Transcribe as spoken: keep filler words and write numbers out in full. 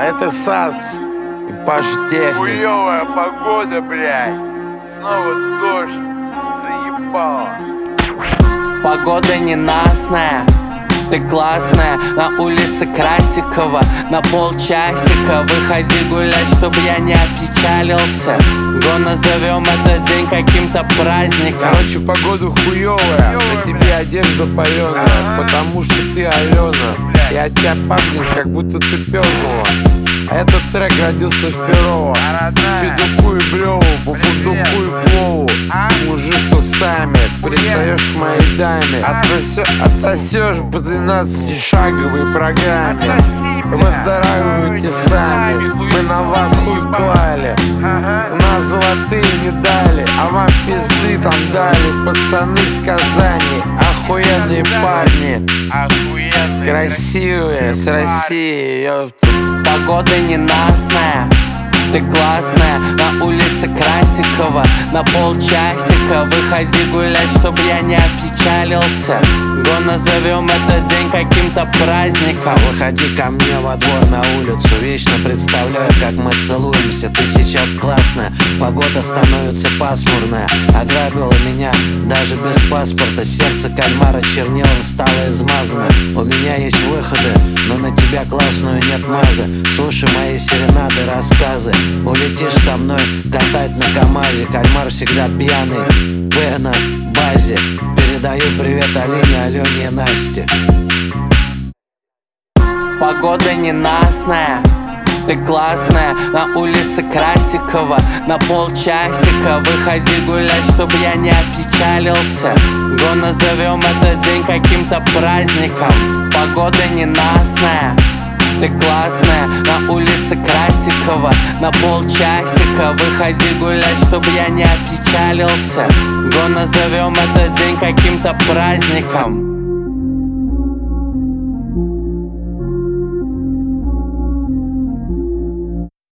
это САЦ и Паша Техник. Хуёвая погода, блядь. Снова дождь. Заебало. Погода ненастная, ты классная. На улице Красикова на полчасика. Выходи гулять, чтобы я не опечалился. Го назовем этот день каким-то праздником. Короче, погода хуёвая, на тебе одежда палёная, потому что ты Алена. И от тебя пахнет, как будто ты пернула. А этот трек родился в Перово. Федуку и Блёву, по фундуку и плову. Ты мужик с усами, пристаешь к моей даме. Отсосё, отсосешь по двенадцатишаговой программе. Выздоравливайте сами, мы на вас хуй клали. У нас золотые медали, а вам пизды там дали. Пацаны с Казани, охуенные парни, красивые, с России, ёпта. Погода ненастная, ты классная. На улице Красикова на полчасика. Выходи гулять, чтобы я не опечалился. Го назовем этот день каким-то праздником. Выходи ко мне во двор на улицу. Вечно представляю, как мы целуемся. Ты сейчас классная, погода становится пасмурная. Ограбила меня даже без паспорта. Сердце кальмара чернилом стало измазано. У меня есть выходы, но на тебя классную нет маза. Слушай мои серенады, рассказы. Улетишь со мной катать на КамАЗе. Кальмар всегда пьяный, Б на базе. Передаю привет Алине, Алене и Насте. Погода ненастная, ты классная. На улице Красикова на полчасика. Выходи гулять, чтобы я не опечалился. Го назовем этот день каким-то праздником. Погода ненастная, ты классная. На улице Красикова на полчасика. Выходи гулять, чтобы я не опечалился. Го назовем этот день каким-то праздником.